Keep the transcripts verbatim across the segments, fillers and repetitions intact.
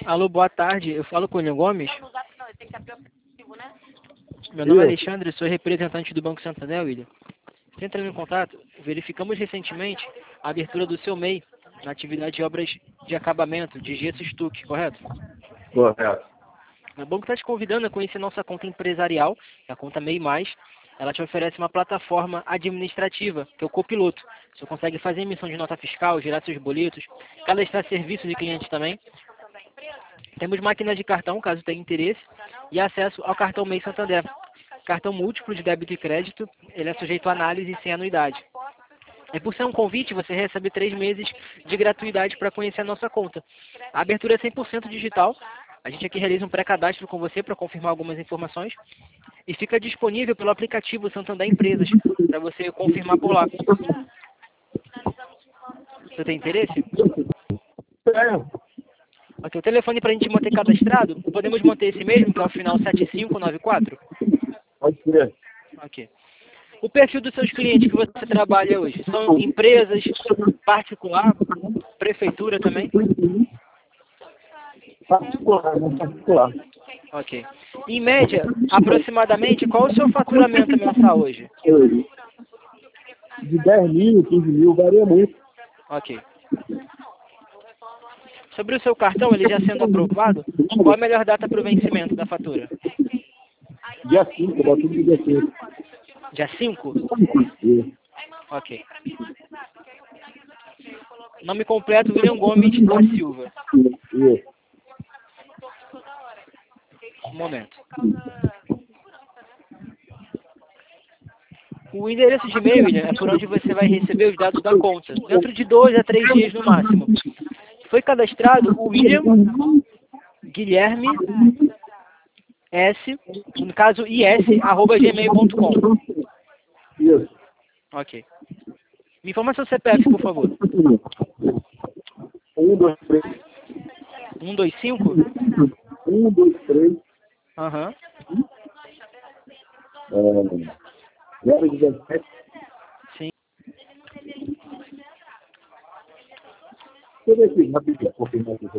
Alô, boa tarde. Eu falo com o William Gomes. Meu nome é Alexandre, sou representante do Banco Santander, William. Entrando em contato, verificamos recentemente a abertura do seu M E I na atividade de obras de acabamento, de gesso e estuque, correto? Correto. O banco está te convidando a conhecer nossa conta empresarial, a conta M E I mais. Ela te oferece uma plataforma administrativa, que é o Copiloto. Você consegue fazer emissão de nota fiscal, gerar seus boletos, cadastrar serviços de clientes também. Temos máquina de cartão, caso tenha interesse, e acesso ao cartão M E I Santander. Cartão múltiplo de débito e crédito, ele é sujeito a análise sem anuidade. E por ser um convite, você recebe três meses de gratuidade para conhecer a nossa conta. A abertura é cem por cento digital. A gente aqui realiza um pré-cadastro com você para confirmar algumas informações. E fica disponível pelo aplicativo Santander Empresas, para você confirmar por lá. Você tem interesse? Tenho. Ok, o telefone para a gente manter cadastrado, podemos manter esse mesmo, que é o final sete cinco nove quatro? Pode ser. Ok. O perfil dos seus clientes que você trabalha hoje? São empresas, particular, prefeitura também? Particular, né? Particular. Ok. Em média, aproximadamente, qual o seu faturamento mensal hoje? De dez mil, quinze mil, varia muito. Ok. Sobre o seu cartão, ele já sendo aprovado, qual a melhor data para o vencimento da fatura? Dia cinco, bota tudo dia cinco. Dia cinco? Isso. Ok. Nome completo, William Gomes da Silva. Isso. Um momento. O endereço de e-mail, William, é por onde você vai receber os dados da conta, dentro de dois a três dias no máximo. Foi cadastrado o William Guilherme S, no caso I S, arroba gmail ponto com. Isso. Ok. Me informa seu C P F, por favor. Um, dois, três. um, dois, cinco? Um, dois, três. Aham. É, zero dezessete. Sim. Deixa eu ver aqui, rapidinho, confirmar aqui.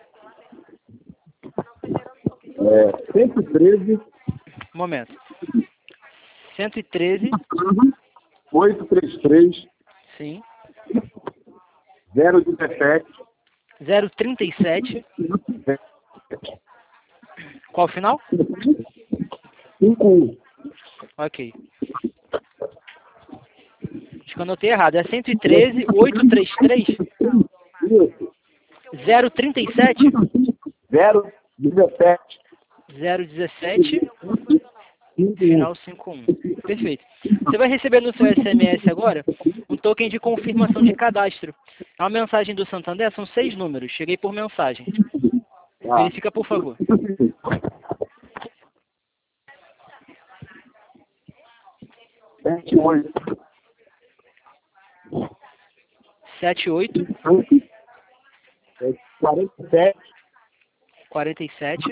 É, cento e treze. Um momento. cento e treze. oitocentos e trinta e três. Sim. zero dezessete. zero trinta e sete. Qual o final? cinco um. Ok. Acho que eu anotei errado. É cento e treze, oitocentos e trinta e três? Isso. zero trinta e sete? zero dezessete. zero dezessete, cinco um. final cinquenta e um. Perfeito. Você vai receber no seu S M S agora um token de confirmação de cadastro. É uma mensagem do Santander, são seis números. Cheguei por mensagem. Ah. Verifica, por favor. Sete, oito. sete oito, Quarenta e sete. quarenta e sete,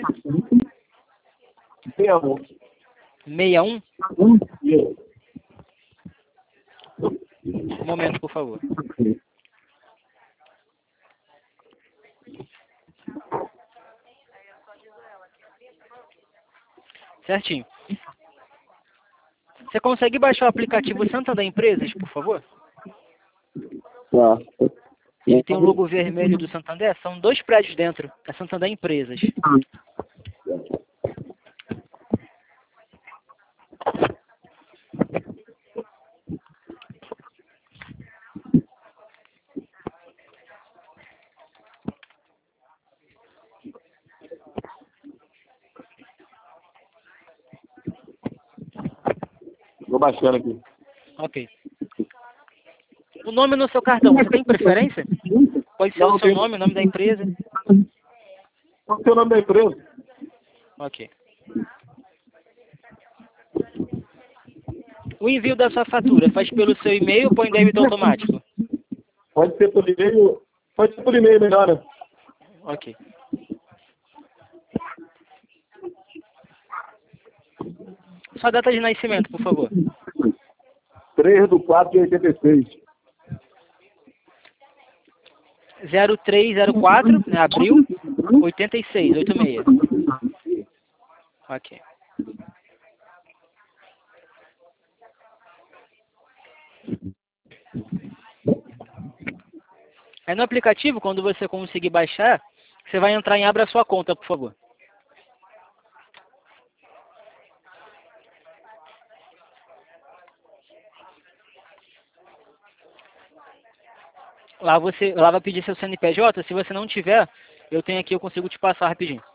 Meia um. sessenta e um. Isso. Um momento, por favor. Certinho. Você consegue baixar o aplicativo Santander Empresas, por favor? Tá. Ele tem o logo vermelho do Santander. São dois prédios dentro. É Santander Empresas. Vou baixando aqui. Ok. O nome no seu cartão, você tem preferência? Pode ser Não, o seu tem- nome, o nome da empresa. Qual é o nome da empresa? Ok. O envio da sua fatura faz pelo seu e-mail ou põe débito automático? Pode ser por e-mail. Pode ser por e-mail melhor, né? Ok. Sua data de nascimento, por favor. três de quatro de oitenta e seis. zero três zero quatro, né, abril, oitenta e seis, oitenta e seis. Ok. Aí no aplicativo, quando você conseguir baixar, você vai entrar em Abra Sua Conta, por favor. Lá, você, lá vai pedir seu C N P J. Se você não tiver, eu tenho aqui, eu consigo te passar rapidinho.